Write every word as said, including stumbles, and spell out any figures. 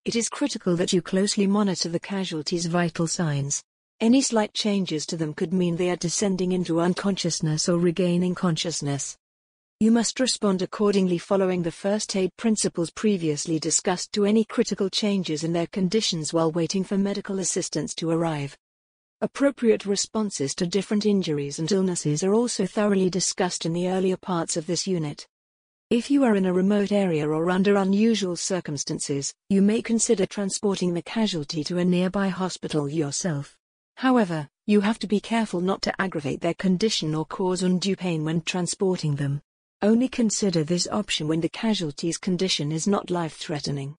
It is critical that you closely monitor the casualty's vital signs. Any slight changes to them could mean they are descending into unconsciousness or regaining consciousness. You must respond accordingly, following the first aid principles previously discussed, to any critical changes in their conditions while waiting for medical assistance to arrive. Appropriate responses to different injuries and illnesses are also thoroughly discussed in the earlier parts of this unit. If you are in a remote area or under unusual circumstances, you may consider transporting the casualty to a nearby hospital yourself. However, you have to be careful not to aggravate their condition or cause undue pain when transporting them. Only consider this option when the casualty's condition is not life-threatening.